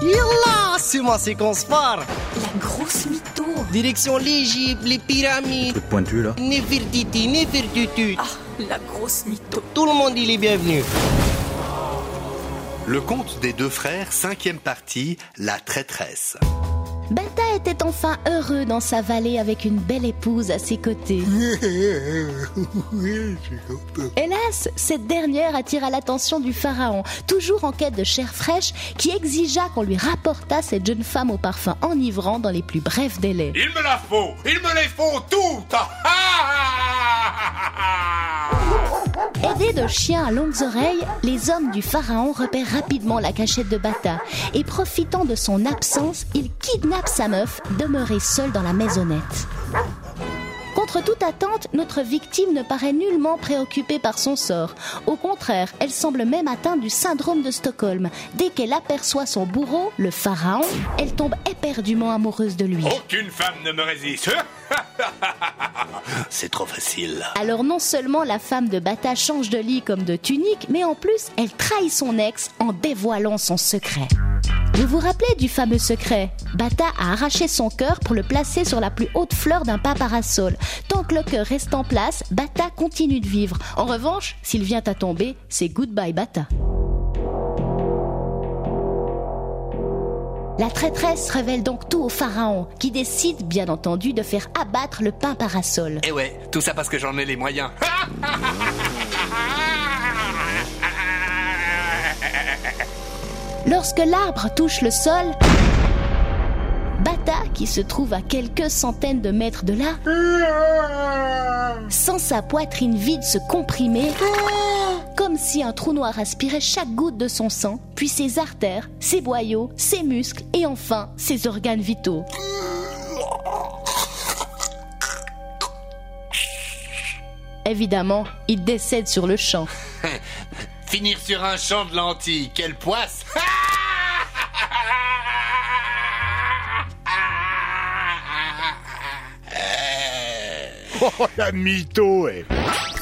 Yallah, c'est ma séquence phare. La grosse mytho. Direction l'Égypte, les pyramides. Truc pointu là. Nefertiti, Nefertutu. Ah, la grosse mytho. Tout le monde il est bienvenu. Le conte des deux frères, 5e partie, la traîtresse. Bata était enfin heureux dans sa vallée avec une belle épouse à ses côtés. Hélas, cette dernière attira l'attention du pharaon, toujours en quête de chair fraîche, qui exigea qu'on lui rapportât cette jeune femme au parfum enivrant dans les plus brefs délais. Il me la faut. Il me les faut toutes. Aidés de chiens à longues oreilles, les hommes du pharaon repèrent rapidement la cachette de Bata et profitant de son absence, ils kidnappent sa meuf, demeurée seule dans la maisonnette. Contre toute attente, notre victime ne paraît nullement préoccupée par son sort. Au contraire, elle semble même atteinte du syndrome de Stockholm. Dès qu'elle aperçoit son bourreau, le pharaon, elle tombe éperdument amoureuse de lui. Aucune femme ne me résiste. C'est trop facile. Alors non seulement la femme de Bata change de lit comme de tunique, mais en plus, elle trahit son ex en dévoilant son secret. Vous vous rappelez du fameux secret ? Bata a arraché son cœur pour le placer sur la plus haute fleur d'un pas parasol. Tant que le cœur reste en place, Bata continue de vivre. En revanche, s'il vient à tomber, c'est goodbye Bata. La traîtresse révèle donc tout au pharaon, qui décide, bien entendu, de faire abattre le pin parasol. Eh ouais, tout ça parce que j'en ai les moyens. Lorsque l'arbre touche le sol, Bata, qui se trouve à quelques centaines de mètres de là, sent sa poitrine vide se comprimer, comme si un trou noir aspirait chaque goutte de son sang, puis ses artères, ses boyaux, ses muscles et enfin ses organes vitaux. Évidemment, il décède sur le champ. Finir sur un champ de lentilles, quelle poisse. Oh, la mytho, eh.